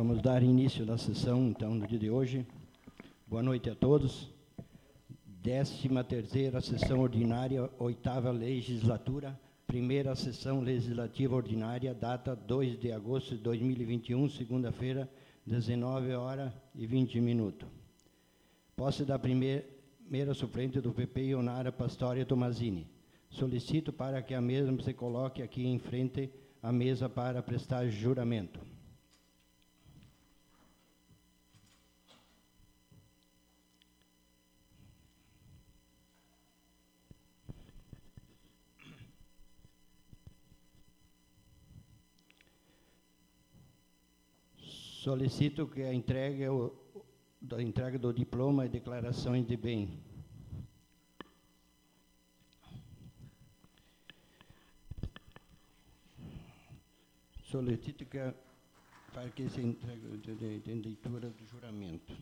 Vamos dar início da sessão, então, do dia de hoje. Boa noite a todos. 13ª sessão ordinária, 8ª legislatura, primeira sessão legislativa ordinária, data 2 de agosto de 2021, segunda-feira, 19h20. Posse da primeira suplente do PP, Ionara Pastória Tomazini. Solicito para que a mesma se coloque aqui em frente à mesa para prestar juramento. Solicito que a entrega do diploma e declarações de bem. Solicito para que se entregue de leitura do juramento.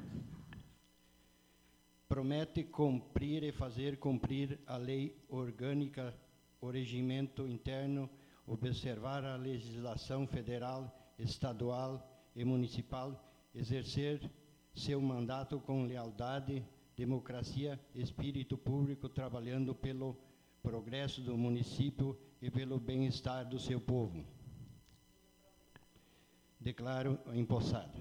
Promete cumprir e fazer cumprir a lei orgânica, o regimento interno, observar a legislação federal, estadual e municipal, exercer seu mandato com lealdade, democracia, espírito público, trabalhando pelo progresso do município e pelo bem-estar do seu povo. Declaro empossado.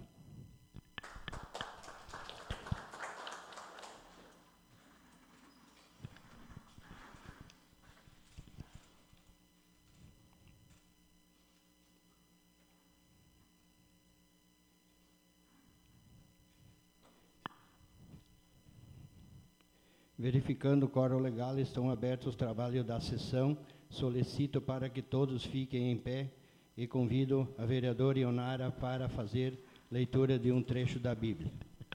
Verificando o quórum legal, estão abertos os trabalhos da sessão. Solicito para que todos fiquem em pé e convido a vereadora Ionara para fazer leitura de um trecho da Bíblia.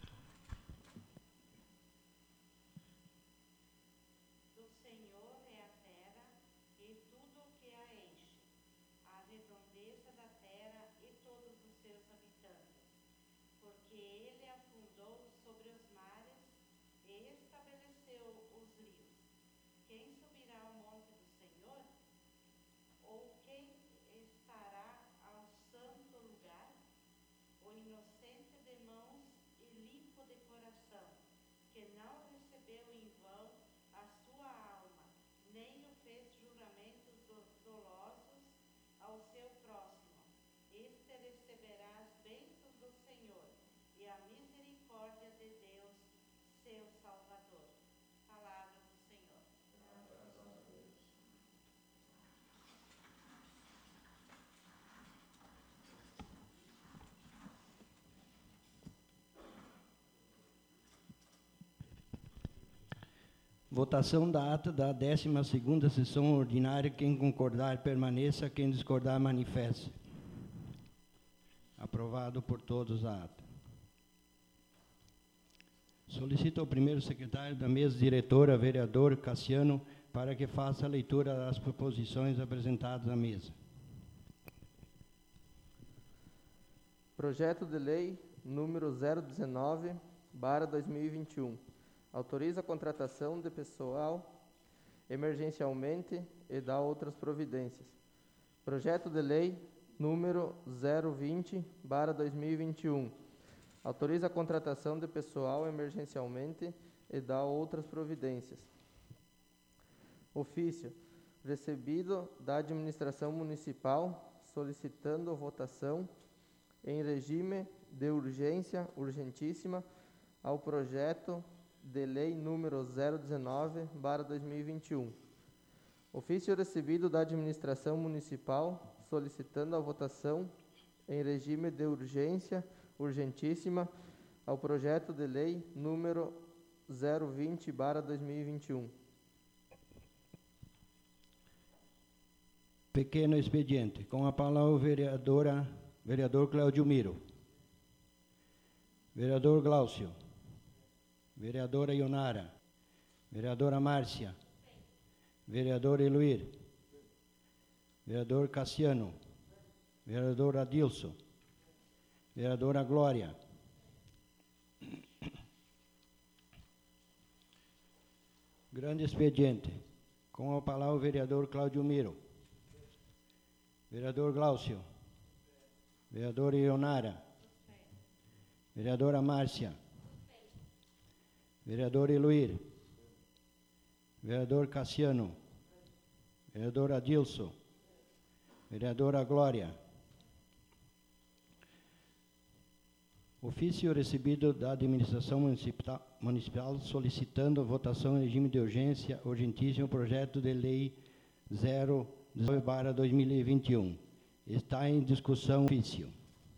Do Senhor é a terra e tudo o que a enche, a redondeza da terra e todos os seus habitantes, porque ele afundou sobre os mares e estabeleceu os rios. Quem subirá ao monte do Senhor? Ou quem estará ao santo lugar? O inocente de mãos e limpo de coração, que não recebeu em vão a sua alma, nem o fez juramentos dolosos ao seu próximo. Este receberá as bênçãos do Senhor e a misericórdia de Deus, seu Salvador. Palavra do Senhor. Votação da ata da 12ª sessão ordinária. Quem concordar, permaneça. Quem discordar, manifeste. Aprovado por todos a ata. Solicito ao primeiro secretário da mesa diretora, vereador Cassiano, para que faça a leitura das proposições apresentadas à mesa. Projeto de Lei número 019/2021. Autoriza a contratação de pessoal emergencialmente e dá outras providências. Projeto de Lei número 020/2021. Autoriza a contratação de pessoal emergencialmente e dá outras providências. Ofício recebido da administração municipal solicitando votação em regime de urgência urgentíssima ao projeto de lei número 019/2021. Ofício recebido da administração municipal solicitando a votação em regime de urgência urgentíssima ao projeto de lei número 020/2021. Pequeno expediente. Com a palavra o vereador Cláudio Miro. Vereador Glaucio. Vereadora Ionara. Vereadora Márcia. Vereador Eluir. Vereador Cassiano. Vereador Adilson. Vereadora Glória. Grande expediente. Com a palavra o vereador Cláudio Miro. Vereador Glaucio. Vereadora Ionara. Vereadora Márcia. Vereador Eluir. Vereador Cassiano. Vereador Adilson. Vereadora Glória. Ofício recebido da Administração Municipal solicitando votação em regime de urgência urgentíssimo projeto de lei 019/2021. Está em discussão o ofício.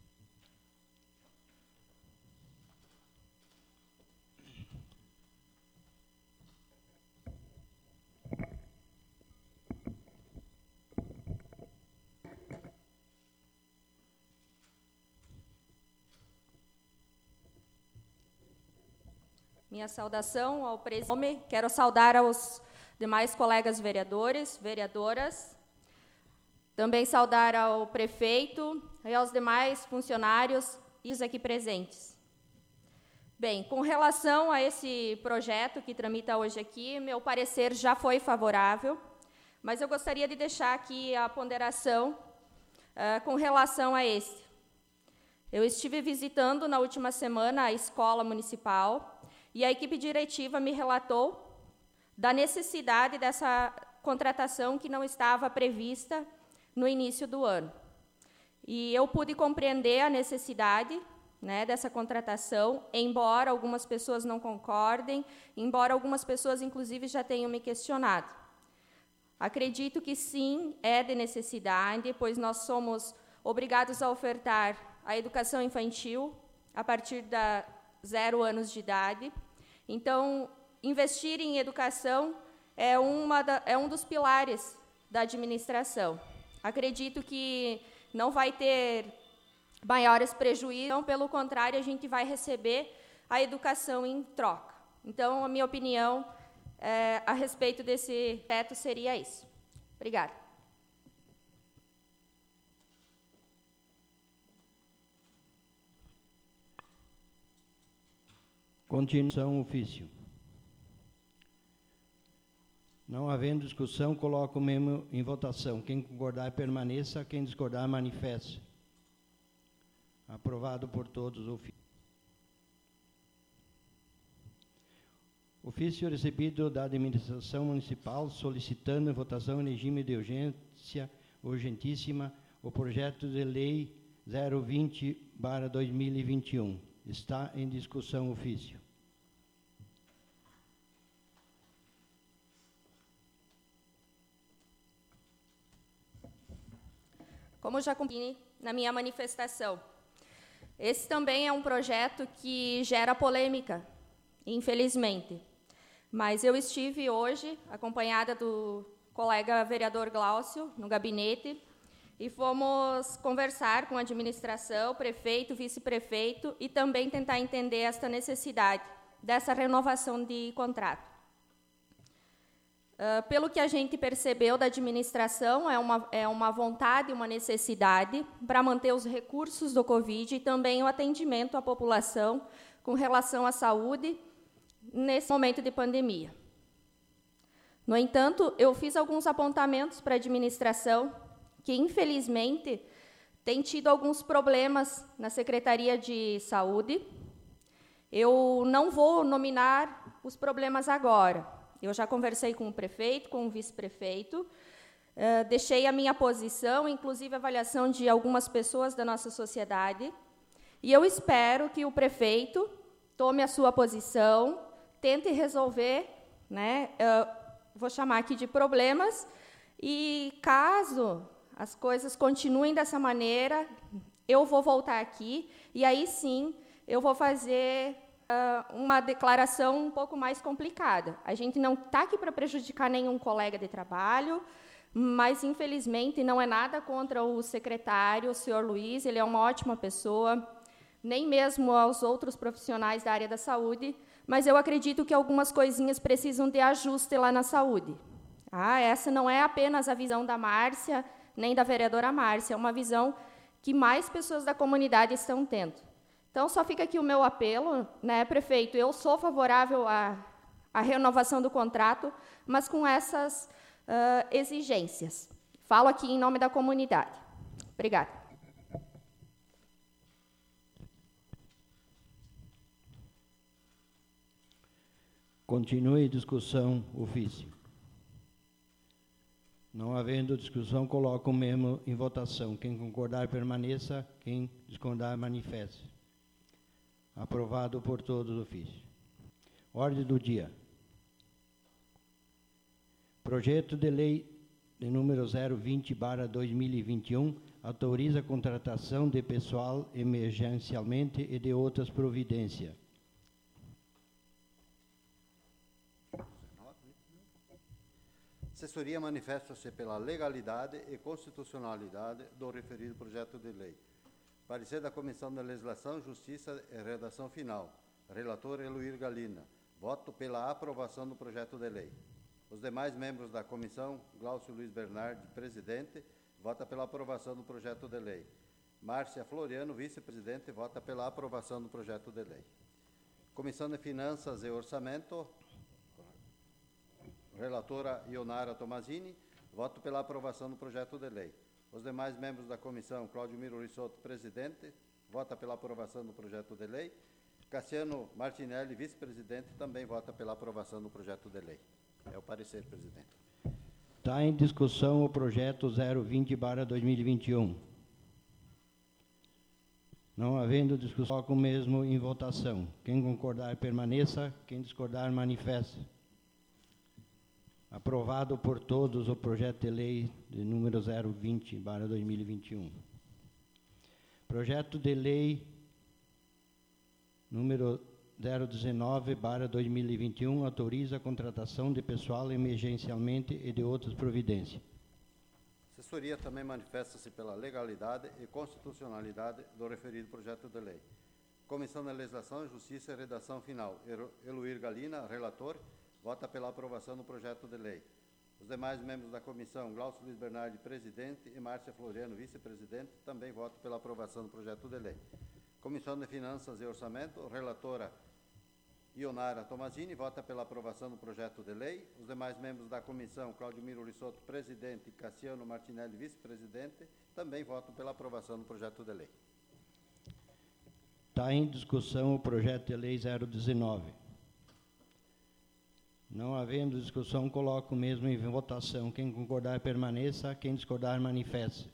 Minha saudação ao presidente. Quero saudar aos demais colegas vereadores, vereadoras. Também saudar ao prefeito e aos demais funcionários e os aqui presentes. Bem, com relação a esse projeto que tramita hoje aqui, meu parecer já foi favorável, mas eu gostaria de deixar aqui a ponderação com relação a esse. Eu estive visitando na última semana a escola municipal e a equipe diretiva me relatou da necessidade dessa contratação que não estava prevista no início do ano. E eu pude compreender a necessidade, né, dessa contratação, embora algumas pessoas não concordem, embora algumas pessoas, inclusive, já tenham me questionado. Acredito que sim, é de necessidade, pois nós somos obrigados a ofertar a educação infantil a partir da 0 anos de idade. Então, investir em educação é um dos pilares da administração. Acredito que não vai ter maiores prejuízos, pelo contrário, a gente vai receber a educação em troca. Então, a minha opinião a respeito desse teto seria isso. Obrigada. Continuação, ofício. Não havendo discussão, coloco o memo em votação. Quem concordar, permaneça. Quem discordar, manifeste. Aprovado por todos o ofício. Ofício recebido da Administração Municipal solicitando votação em regime de urgência urgentíssima o projeto de lei 020/2021. Está em discussão o ofício. Como já cumpri na minha manifestação, esse também é um projeto que gera polêmica, infelizmente. Mas eu estive hoje, acompanhada do colega vereador Glaucio, no gabinete, e fomos conversar com a administração, prefeito, vice-prefeito, e também tentar entender esta necessidade dessa renovação de contrato. Pelo que a gente percebeu da administração, é uma vontade, uma necessidade para manter os recursos do Covid e também o atendimento à população com relação à saúde nesse momento de pandemia. No entanto, eu fiz alguns apontamentos para a administração que, infelizmente, tem tido alguns problemas na Secretaria de Saúde. Eu não vou nominar os problemas agora. Eu já conversei com o prefeito, com o vice-prefeito, deixei a minha posição, inclusive a avaliação de algumas pessoas da nossa sociedade, e eu espero que o prefeito tome a sua posição, tente resolver, né, vou chamar aqui de problemas, e caso as coisas continuem dessa maneira, eu vou voltar aqui, e aí sim eu vou fazer uma declaração um pouco mais complicada. A gente não está aqui para prejudicar nenhum colega de trabalho, mas, infelizmente, não é nada contra o secretário, o senhor Luiz, ele é uma ótima pessoa, nem mesmo aos outros profissionais da área da saúde, mas eu acredito que algumas coisinhas precisam de ajuste lá na saúde. Essa não é apenas a visão da Márcia, nem da vereadora Márcia, é uma visão que mais pessoas da comunidade estão tendo. Então, só fica aqui o meu apelo, né, prefeito, eu sou favorável à renovação do contrato, mas com essas exigências. Falo aqui em nome da comunidade. Obrigada. Continue discussão, ofício. Não havendo discussão, coloco o mesmo em votação. Quem concordar, permaneça. Quem discordar, manifeste. Aprovado por todos os ofícios. Ordem do dia. Projeto de lei de número 020/2021 autoriza a contratação de pessoal emergencialmente e de outras providências. Assessoria manifesta-se pela legalidade e constitucionalidade do referido projeto de lei. Parecer da Comissão de Legislação, Justiça e Redação Final. Relator Eluir Galina. Voto pela aprovação do projeto de lei. Os demais membros da comissão, Glaucio Luiz Bernardi, presidente, vota pela aprovação do projeto de lei. Márcia Floriano, vice-presidente, vota pela aprovação do projeto de lei. Comissão de Finanças e Orçamento, relatora Ionara Tomazini, voto pela aprovação do projeto de lei. Os demais membros da comissão, Cláudio Miro Risotto, presidente, vota pela aprovação do projeto de lei. Cassiano Martinelli, vice-presidente, também vota pela aprovação do projeto de lei. É o parecer, presidente. Está em discussão o projeto 020/2021. Não havendo discussão, coloco o mesmo em votação. Quem concordar, permaneça. Quem discordar, manifeste. Aprovado por todos o projeto de lei de número 020/2021. Projeto de lei número 019/2021 autoriza a contratação de pessoal emergencialmente e de outras providências. Assessoria também manifesta-se pela legalidade e constitucionalidade do referido projeto de lei. Comissão de Legislação, Justiça e Redação Final. Eluir Galina, relator, vota pela aprovação do projeto de lei. Os demais membros da comissão, Glaucio Luiz Bernardi, presidente, e Márcia Floriano, vice-presidente, também votam pela aprovação do projeto de lei. Comissão de Finanças e Orçamento, relatora Ionara Tomazini, vota pela aprovação do projeto de lei. Os demais membros da comissão, Cláudio Miro Risotto, presidente, e Cassiano Martinelli, vice-presidente, também votam pela aprovação do projeto de lei. Está em discussão o projeto de lei 019. Não havendo discussão, coloco o mesmo em votação. Quem concordar, permaneça. Quem discordar, manifeste.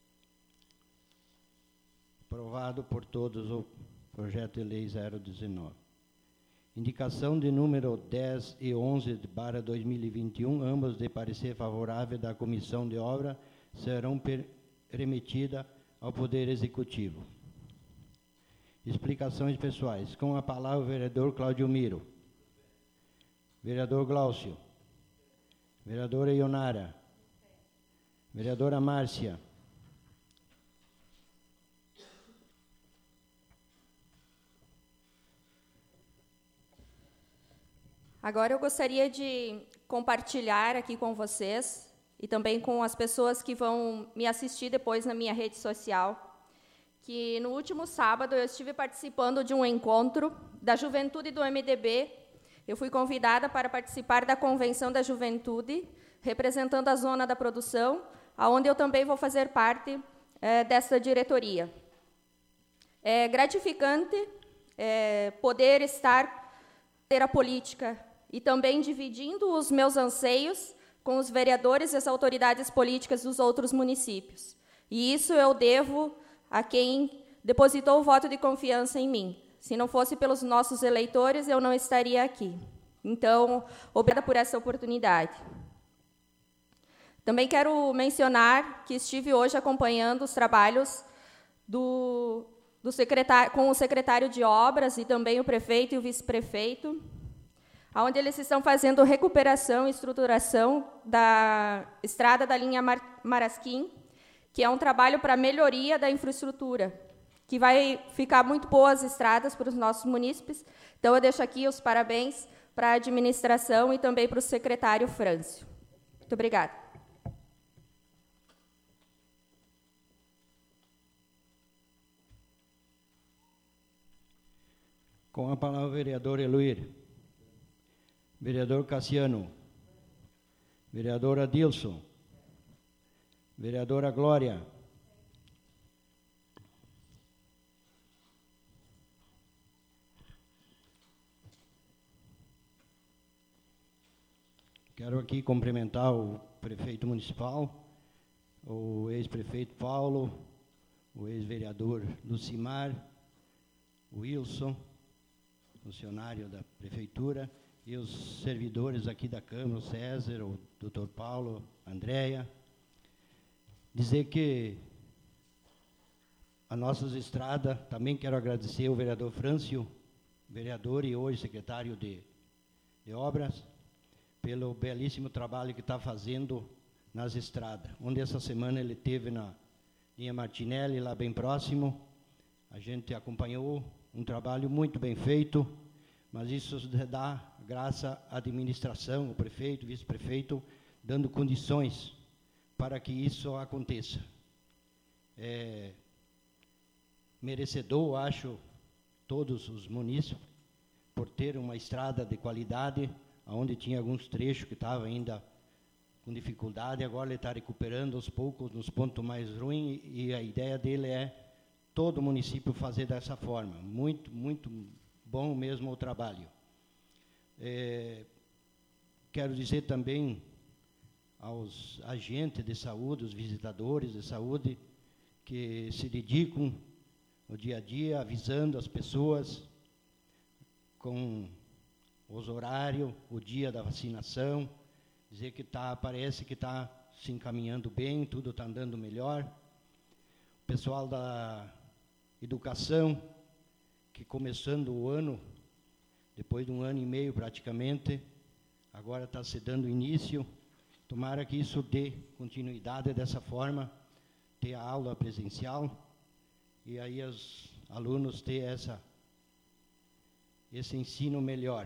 Aprovado por todos o projeto de lei 019. Indicação de número 10 e 11/2021, ambas de parecer favorável da Comissão de Obra, serão remetidas ao Poder Executivo. Explicações pessoais. Com a palavra o vereador Cláudio Miro. Vereador Glaucio. Vereadora Ionara. Vereadora Márcia. Agora eu gostaria de compartilhar aqui com vocês e também com as pessoas que vão me assistir depois na minha rede social, que no último sábado eu estive participando de um encontro da Juventude do MDB. Eu fui convidada para participar da Convenção da Juventude, representando a Zona da Produção, onde eu também vou fazer parte dessa diretoria. É gratificante poder estar na política e também dividindo os meus anseios com os vereadores e as autoridades políticas dos outros municípios. E isso eu devo a quem depositou o voto de confiança em mim. Se não fosse pelos nossos eleitores, eu não estaria aqui. Então, obrigada por essa oportunidade. Também quero mencionar que estive hoje acompanhando os trabalhos com o secretário de Obras e também o prefeito e o vice-prefeito, onde eles estão fazendo recuperação e estruturação da estrada da linha Marasquim, que é um trabalho para melhoria da infraestrutura, que vai ficar muito boas estradas para os nossos munícipes. Então, eu deixo aqui os parabéns para a administração e também para o secretário Frâncio. Muito obrigada. Com a palavra o vereador Eluir. Vereador Cassiano. Vereadora Dilson. Vereadora Glória. aqui cumprimentar o prefeito municipal, o ex-prefeito Paulo, o ex-vereador Lucimar, o Wilson, funcionário da prefeitura, e os servidores aqui da Câmara, o César, o doutor Paulo, a Andréia. Dizer que a nossas estradas, também quero agradecer ao vereador Frâncio, vereador e hoje secretário de Obras, pelo belíssimo trabalho que está fazendo nas estradas. Onde essa semana ele esteve na linha Martinelli, lá bem próximo, a gente acompanhou um trabalho muito bem feito, mas isso dá graças à administração, o prefeito, o vice-prefeito, dando condições para que isso aconteça. Merecedor, acho, todos os munícipes, por ter uma estrada de qualidade, onde tinha alguns trechos que estavam ainda com dificuldade, agora ele está recuperando aos poucos nos pontos mais ruins, e a ideia dele é todo o município fazer dessa forma. Muito, muito bom mesmo o trabalho. Quero dizer também aos agentes de saúde, os visitadores de saúde, que se dedicam no dia a dia, avisando as pessoas com os horários, o dia da vacinação, dizer que parece que está se encaminhando bem, tudo está andando melhor. O pessoal da educação, que começando o ano, depois de 1 ano e meio praticamente, agora está se dando início. Tomara que isso dê continuidade dessa forma, ter a aula presencial, e aí os alunos ter esse ensino melhor.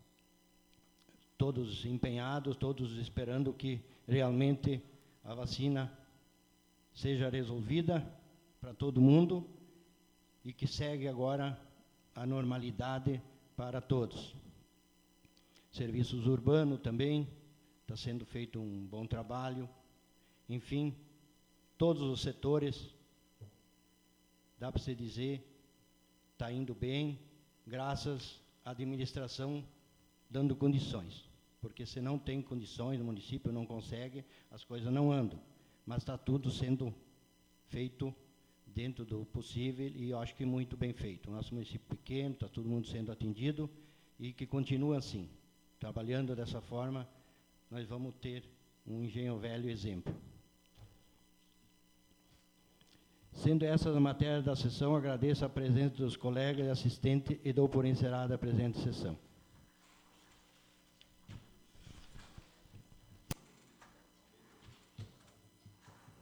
Todos empenhados, todos esperando que realmente a vacina seja resolvida para todo mundo e que segue agora a normalidade para todos. Serviços urbanos também, está sendo feito um bom trabalho. Enfim, todos os setores, dá para se dizer, está indo bem, graças à administração dando condições. Porque se não tem condições, o município não consegue, as coisas não andam. Mas está tudo sendo feito dentro do possível e eu acho que muito bem feito. Nosso município pequeno, está todo mundo sendo atendido e que continua assim. Trabalhando dessa forma, nós vamos ter um Engenho Velho exemplo. Sendo essas as matérias da sessão, agradeço a presença dos colegas e assistentes e dou por encerrada a presente sessão.